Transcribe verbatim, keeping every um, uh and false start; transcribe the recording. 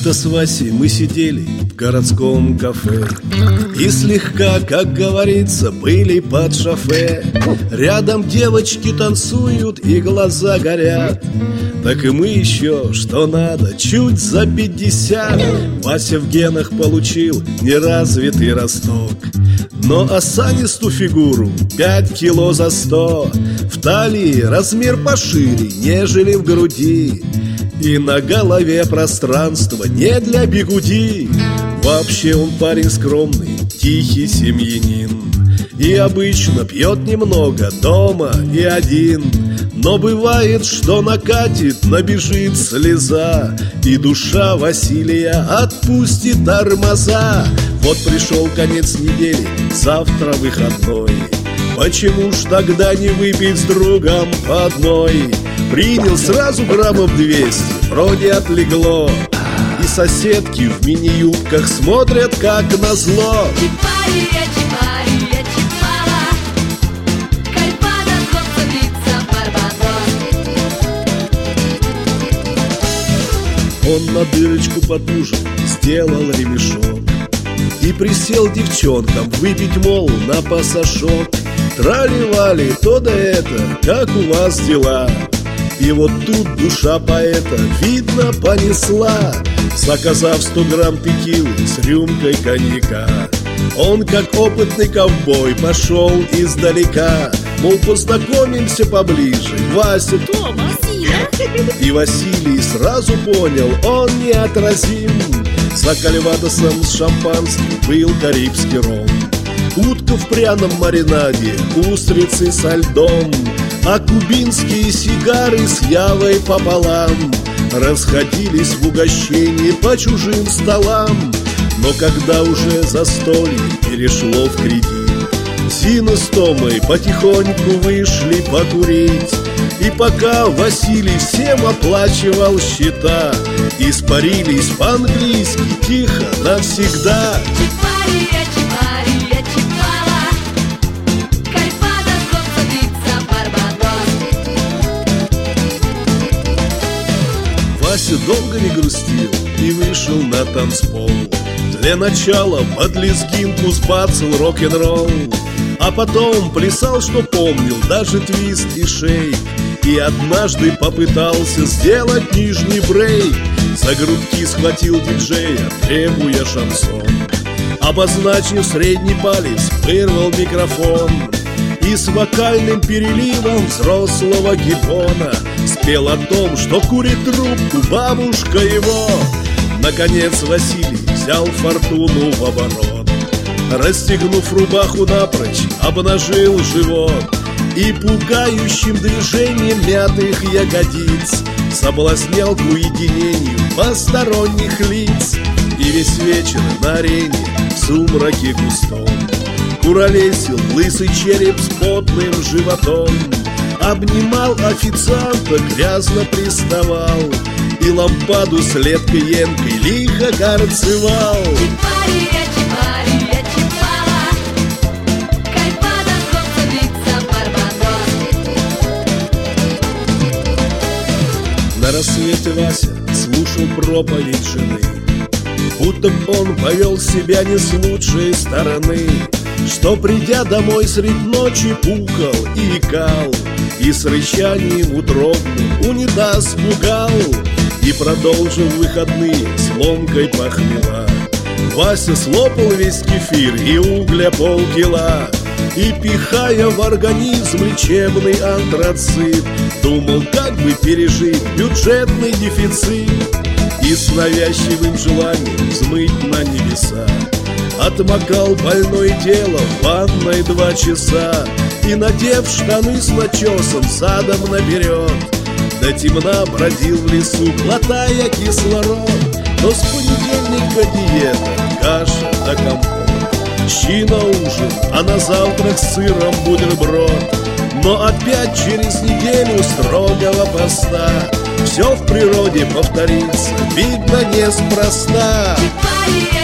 Как-то с Васей мы сидели в городском кафе и слегка, как говорится, были под шофе. Рядом девочки танцуют и глаза горят. Так и мы еще, что надо, чуть за пятьдесят. Вася в генах получил неразвитый росток, но осанистую фигуру пять кило за сто. В талии размер пошире, нежели в груди, и на голове пространство не для бигуди. Вообще он парень скромный, тихий семьянин, и обычно пьет немного дома и один. Но бывает, что накатит, набежит слеза, и душа Василия отпустит тормоза. Вот пришел конец недели, завтра выходной. Почему ж тогда не выпить с другом по одной? Принял сразу граммов двести, вроде отлегло, и соседки в мини-юбках смотрят как назло. Он на дырочку потуже сделал ремешок и присел девчонкам выпить, мол, на пасашок. Трали-вали, то да это, как у вас дела? И вот тут душа поэта, видно, понесла. Заказав сто грамм текилы с рюмкой коньяка, он, как опытный ковбой, пошел издалека. Мол, познакомимся поближе, Вася, Тома. И Василий сразу понял, он неотразим. За кальвадосом с шампанским был карибский ром, утка в пряном маринаде, устрицы со льдом, а кубинские сигары с явой пополам расходились в угощении по чужим столам. Но когда уже застолье перешло в кредит, Зина с Томой потихоньку вышли покурить. И пока Василий всем оплачивал счета, испарились по-английски тихо навсегда. Вася долго не грустил и вышел на танцпол. Для начала под лезгинку сбацал рок-н-ролл, а потом плясал, что помнил, даже твист и шейк. И однажды попытался сделать нижний брейк. За грудки схватил диджея, требуя шансон. Обозначив средний палец, вырвал микрофон и с вокальным переливом взрослого гиббона спел о том, что курит трубку бабушка его. Наконец Василий взял фортуну в оборот, расстегнув рубаху напрочь, обнажил живот и пугающим движением мятых ягодиц соблазнял к уединению посторонних лиц. И весь вечер на арене в сумраке густом куролесил лысый череп с потным животом, обнимал официанта, грязно приставал и лампаду с леткой-енкой лихо горцевал. На рассвете Вася слушал проповедь жены, будто он повел себя не с лучшей стороны, что, придя домой средь ночи, пукал и икал, и с рычанием утробным унитаз пугал. И продолжил выходные с ломкой похмела. Вася слопал весь кефир и угля полкила, и, пихая в организм лечебный антрацит, думал, как бы пережить бюджетный дефицит. И с навязчивым желанием взмыть на небеса отмокал больное тело в ванной два часа и, надев штаны с начесом задом наперед, до темна бродил в лесу, глотая кислород. Но с понедельника диета, каша да компот, щи на ужин, а на завтрак с сыром бутерброд. Но опять через неделю строгого поста все в природе повторится, видно, неспроста.